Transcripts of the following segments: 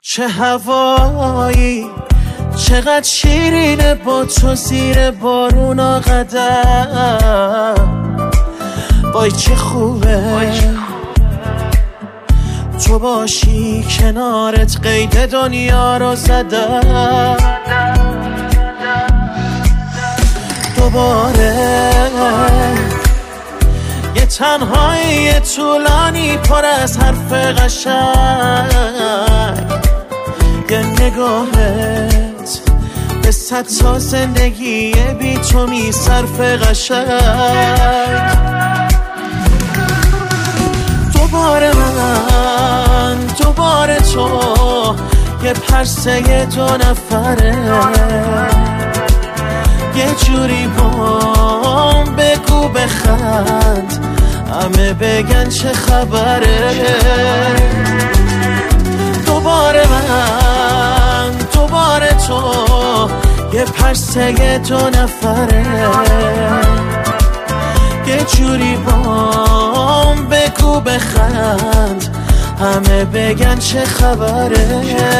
چه هوایی چقدر شیرینه با تو زیر بارون قدم. وای چه خوبه تو باشی کنارت، قید دنیا رو زدم. دوباره یه تنهایی طولانی پر از حرف قشنگ، یه نگاهت به 100 تا زندگی بی تو می صرف قشنگ. دوباره من دوباره تو، یه پرسه 2 نفره، یه جوری بام بگو بخند، همه بگن چه خبره. دوباره من دوباره تو، یه پرسه 2 نفره، یه جوری بام بگو بخند، همه بگن چه خبره.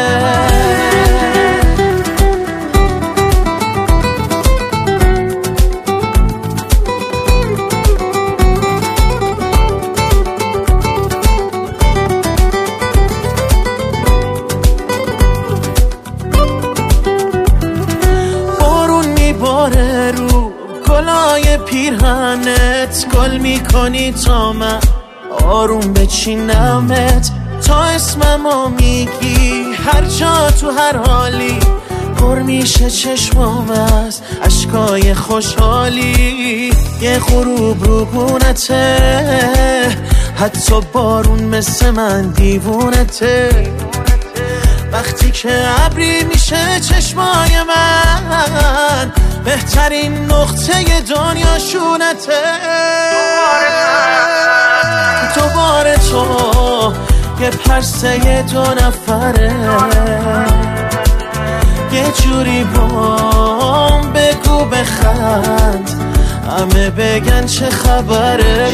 رو گلای پیرهنت گل میکنی تا من آروم بچینمت، تا اسممو میگی هر جا تو هر حالی، پر میشه چشمام از اشکای خوشحالی. یه غروب رو گونته، حتی بارون مثل من دیوونته، وقتی که ابری میشه چشمای من، بهترین نقطه دنیا شونته. دوباره تو، یه پرسه 2 نفره، یه جوری بام بگو بخند، همه بگن چه خبره.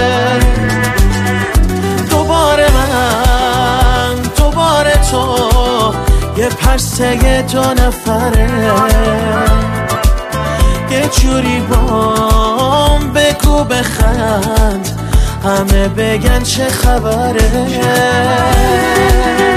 دوباره من دوباره تو، یه پرسه 2 نفره، یه جوری بام بگو بخند، همه بگن چه خبره.